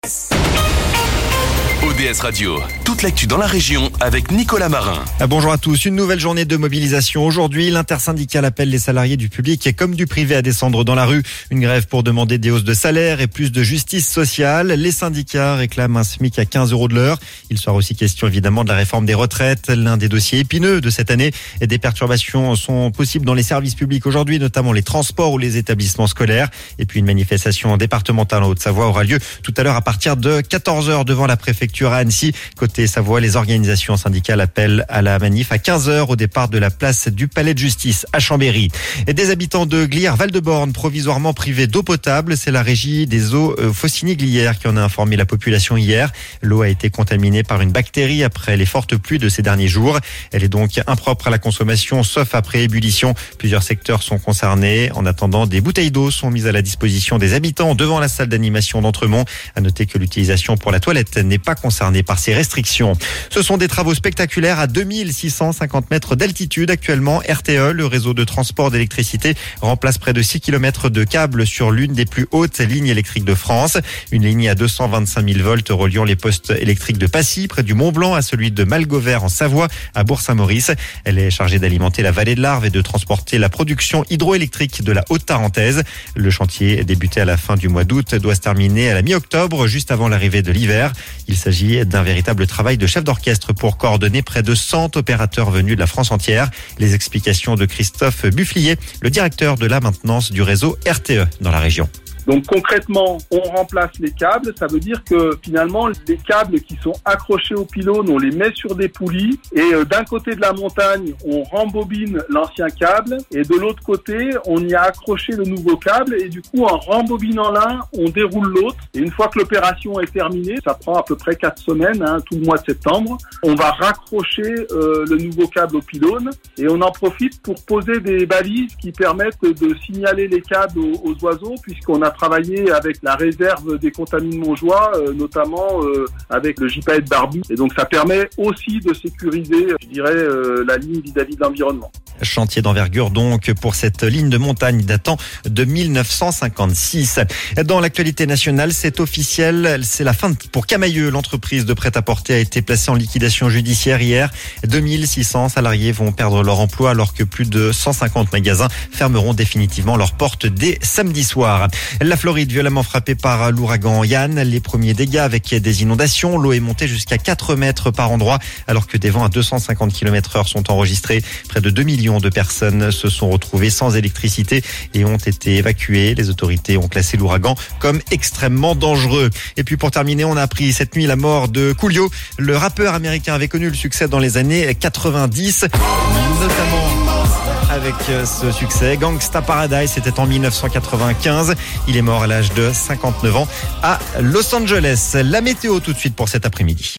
ODS Radio, toute l'actu dans la région avec Nicolas Marin. Bonjour à tous. Une nouvelle journée de mobilisation. Aujourd'hui, l'intersyndicale appelle les salariés du public et comme du privé à descendre dans la rue. Une grève pour demander des hausses de salaire et plus de justice sociale. Les syndicats réclament un SMIC à 15 € de l'heure. Il sera aussi question évidemment de la réforme des retraites, l'un des dossiers épineux de cette année. Et des perturbations sont possibles dans les services publics aujourd'hui, notamment les transports ou les établissements scolaires. Et puis une manifestation départementale en Haute-Savoie aura lieu tout à l'heure à partir de 14h devant la préfecture à Annecy. Côté Savoie, les organisations syndicales appellent à la manif à 15h au départ de la place du Palais de Justice à Chambéry. Et des habitants de Glières, Val-de-Borne, provisoirement privés d'eau potable. C'est la régie des eaux Faucigny-Glières qui en a informé la population hier. L'eau a été contaminée par une bactérie après les fortes pluies de ces derniers jours. Elle est donc impropre à la consommation, sauf après ébullition. Plusieurs secteurs sont concernés. En attendant, des bouteilles d'eau sont mises à la disposition des habitants devant la salle d'animation d'Entremont. À noter que l'utilisation pour la toilette n'est pas concernée par ces restrictions. Ce sont des travaux spectaculaires à 2650 mètres d'altitude. Actuellement, RTE, le réseau de transport d'électricité, remplace près de 6 km de câbles sur l'une des plus hautes lignes électriques de France. Une ligne à 225 000 volts reliant les postes électriques de Passy, près du Mont-Blanc, à celui de Malgovert en Savoie, à Bourg-Saint-Maurice. Elle est chargée d'alimenter la vallée de l'Arve et de transporter la production hydroélectrique de la Haute-Tarentaise. Le chantier, débuté à la fin du mois d'août, doit se terminer à la mi-octobre, juste avant l'arrivée de l'hiver. Il s'agit d'un véritable travail de chef d'orchestre pour coordonner près de 100 opérateurs venus de la France entière. Les explications de Christophe Bufflier, le directeur de la maintenance du réseau RTE dans la région. Donc concrètement, on remplace les câbles. Ça veut dire que finalement, les câbles qui sont accrochés aux pylônes, on les met sur des poulies. Et d'un côté de la montagne, on rembobine l'ancien câble. Et de l'autre côté, on y a accroché le nouveau câble. Et du coup, en rembobinant l'un, on déroule l'autre. Et une fois que l'opération est terminée, ça prend à peu près 4 semaines, tout le mois de septembre, on va raccrocher le nouveau câble au pylône. Et on en profite pour poser des balises qui permettent de signaler les câbles aux oiseaux, puisqu'on a travaillé avec la réserve des contamines Montjoie, notamment avec le gypaète barbu. Et donc ça permet aussi de sécuriser, la ligne vis-à-vis de l'environnement. Chantier d'envergure donc pour cette ligne de montagne datant de 1956. Dans l'actualité nationale, c'est officiel, c'est la fin pour Camaïeu. L'entreprise de prêt-à-porter a été placée en liquidation judiciaire hier. 2600 salariés vont perdre leur emploi alors que plus de 150 magasins fermeront définitivement leurs portes dès samedi soir. La Floride violemment frappée par l'ouragan Yann. Les premiers dégâts avec des inondations. L'eau est montée jusqu'à 4 mètres par endroit alors que des vents à 250 km/h sont enregistrés. Près de 2 millions de personnes se sont retrouvées sans électricité et ont été évacuées. Les autorités ont classé l'ouragan comme extrêmement dangereux. Et puis pour terminer, on a appris cette nuit la mort de Coolio. Le rappeur américain avait connu le succès dans les années 90, notamment avec ce succès. Gangsta Paradise, c'était en 1995. Il est mort à l'âge de 59 ans à Los Angeles. La météo tout de suite pour cet après-midi.